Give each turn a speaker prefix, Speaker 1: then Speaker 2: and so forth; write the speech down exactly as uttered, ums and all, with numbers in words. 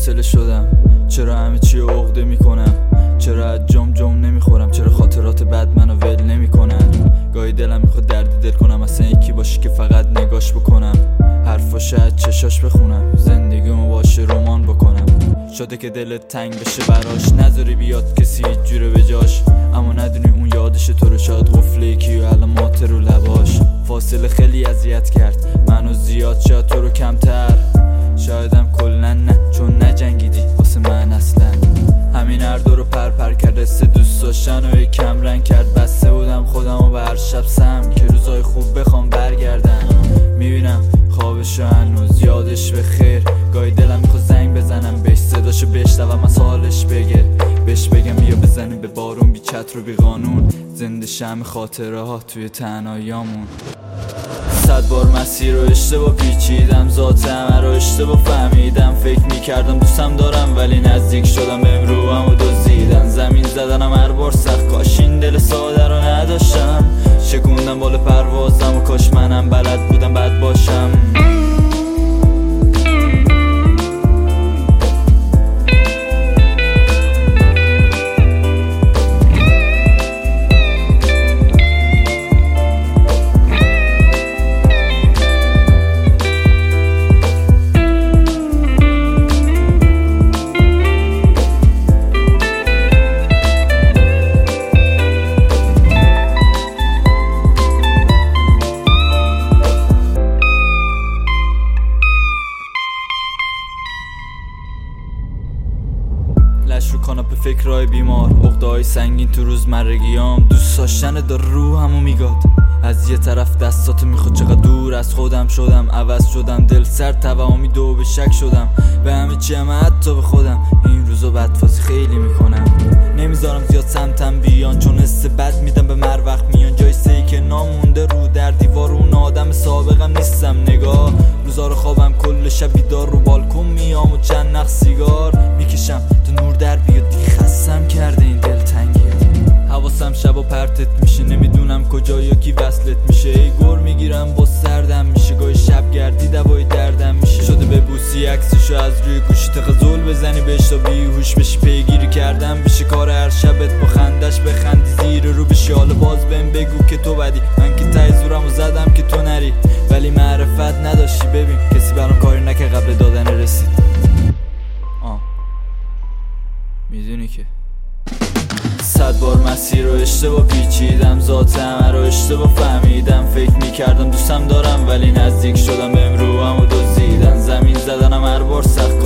Speaker 1: فاصله شدم؟ چرا همه چی عقده میکنم؟ چرا از جام جام نمیخورم؟ چرا خاطرات بد منو ول نمیکنن؟ گاهی دلم میخواد درد دل کنم، اصلا یکی باشی که فقط نگاش بکنم، حرفاش از چشاش بخونم، زندگیمو باشه رمان بکنم. شده که دلت تنگ بشه براش، نذاری بیاد کسی جوره به جاش، اما ندونی اون یادش تو رو، شاید قفله یکی و علامات رو لباش. فاصله خیلی اذیت کرد منو زیاد، شاید تو رو کمتر، شایدم کلا نه، چون نجنگیدی واسه من اصلا. همین هر دو رو پر پر کرد، حس دوست داشتن و کم رنگ کرد. بسته بودم خودم و به هر شب سم که روزای خوب بخوام برگردن. میبینم خوابشو هنوز یادش به خیر، گاهی دلم میخواد زنگ بزنم بهش، صداشو بشنوم از حالش بگه، بهش بگم بیا بزنیم به بارون، بی چتر و بی قانون، زنده شم خاطره ها توی تنهاییامون. صد بار مسیر رو اشتباه پیچیدم، ذات همه رو اشتباه فهمیدم، فکر میکردم دوستم دارم ولی نزدیک شدم بهم روحم و دزدیدن. زمین زدنم هر بار سخت، کاش این دل ساده رو نداشتم، شکوندم بالا پروازم و کاش منم بلد بودم بد باشم. لش رو کاناپه فکرهای بیمار، عقده‌های سنگین تو روزمرگیام، دوست داشتن دار روحمو میگاد. از یه طرف دستاتو میخواد، چقدر دور از خودم شدم، عوض شدم، دل سر توهمی دو به شک شدم، به همه چی هم حتی به خودم. این روزا بدفازی خیلی میکنم، نمیذارم زیاد سمتم بیان، چون حس بد میدم به مر وقت میان. جای سهی که نامونده رو در دیوار، اون آدم سابقم نیستم. نگاه روزا رو خوابم کل شب بیدار، رو بالکن میام و چند نخ سیگار میکشم تو نور در بیاد، دیگه خستم کرده این دلتنگی. حواسم شبا پرتت میشه، نمیدونم کجا یا کی وصلت میشه، ای گر میگیرم با سردم میشه، گاهی شب گردی دوای دردم میشه. شده ببوسی عکسشو از روی گوشی، تخزل بزنی بهش تا بیهوش بشی، پیگیری کردم بشه کار هر شبت، با خندش بخندی زیر رو بشی، حالا باز بهم بگو که تو بدی. من که ته زورمو زدم که تو نری، ولی معرفت نداشتی. ببین کسی برام کاری نکه قبل دادن رسید. آه میدونی که صد بار مسیر رو اشتباه پیچیدم، ذات همه رو اشتباه فهمیدم، فکر میکردم دوستم دارم ولی نزدیک شدم بهم روحم و دزدیدن. زمین زدنم هر بار سخت،